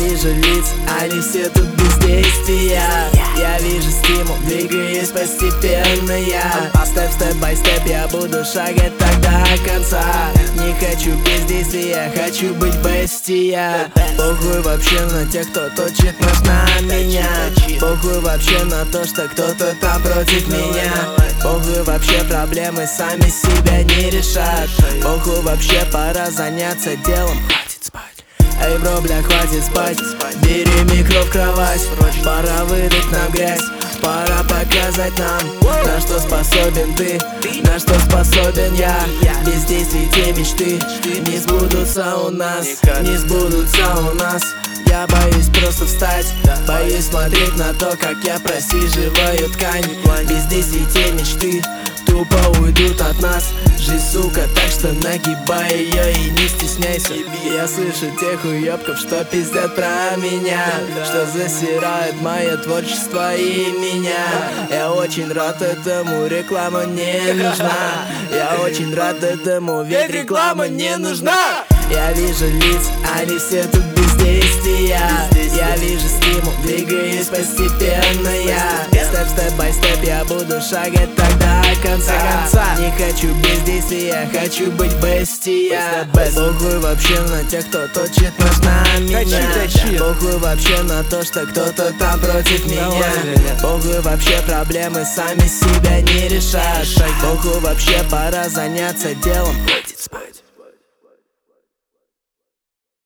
вижу лиц, они все тут бездействия. Я вижу стимул, двигаюсь постепенно я. Степ-бай-степ я буду шагать так до конца. Не хочу бездействия, хочу быть бестия. Похуй вообще на тех, кто точит нож на меня. Похуй вообще на то, что кто-то там против меня. Похуй вообще, проблемы сами себя не решат. Похуй вообще, пора заняться делом. Хватит спать. Эй, бро, бля, хватит спать. Бери микро в кровать. Пора выдать нам грязь. Пора показать нам, на что способен ты, на что способен я. Без действий те мечты не сбудутся у нас, не сбудутся у нас. Я боюсь просто встать, боюсь смотреть на то, как я просиживаю ткань. Без действий те мечты тупо уйдут от нас. Жизнь, сука, так что нагибай ее и не стесняйся. Я слышу тех уёбков, что пиздят про меня, что засирают мое творчество и меня. Я очень рад этому, реклама не нужна. Я очень рад этому, ведь реклама не нужна. Я вижу лиц, они все тут бездействия. Я вижу стимул, двигаюсь постепенно я. Степ-бай-степ я буду шагать так до конца. Не хочу бездействия, хочу быть бестия. Похуй вообще на тех, кто точит нож на меня. Похуй вообще на то, что кто-то там против меня. Похуй вообще, проблемы сами себя не решат. Похуй вообще, пора заняться делом. Хватит спать.